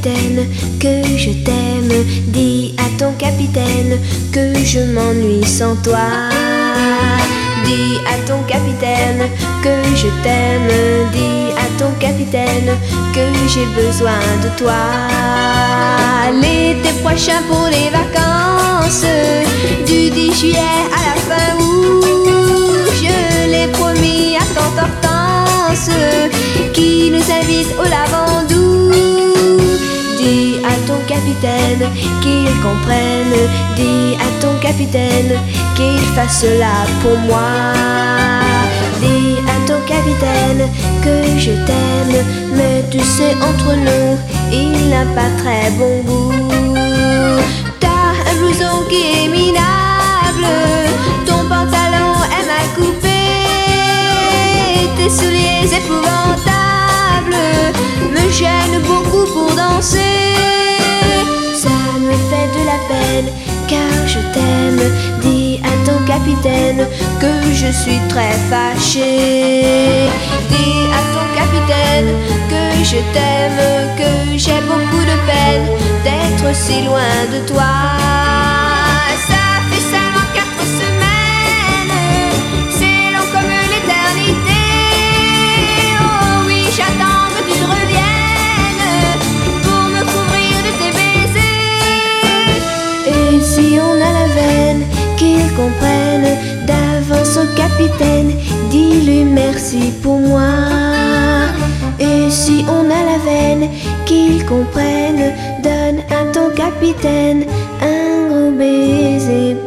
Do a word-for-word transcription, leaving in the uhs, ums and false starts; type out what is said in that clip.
capitaine que je t'aime. Dis à ton capitaine que je m'ennuie sans toi. Dis à ton capitaine que je t'aime. Dis à ton capitaine que j'ai besoin de toi. L'été prochain pour les vacances, du dix juillet à la fin août, je l'ai promis à tante Hortense qui nous invite au lavandou. Dis à ton capitaine qu'il comprenne. Dis à ton capitaine qu'il fasse cela pour moi. Dis à ton capitaine que je t'aime, mais tu sais entre nous il n'a pas très bon goût. T'as un blouson qui est minable, ton pantalon est mal coupé, tes souliers épouvantables me gênent beaucoup pour danser. Ça me fait de la peine car je t'aime. Dis à ton capitaine que je suis très fâchée. Dis à ton capitaine que je t'aime, que j'ai beaucoup de peine d'être si loin de toi. Ça fait seulement quatre semaines, c'est long comme l'éternité. Oh oui, j'attends que tu te reviennes pour me couvrir de tes baisers. Et si on a la veine, qu'il comprenne d'avance au capitaine, dis-lui merci pour moi. Et si on a la veine, qu'il comprenne, donne à ton capitaine un gros baiser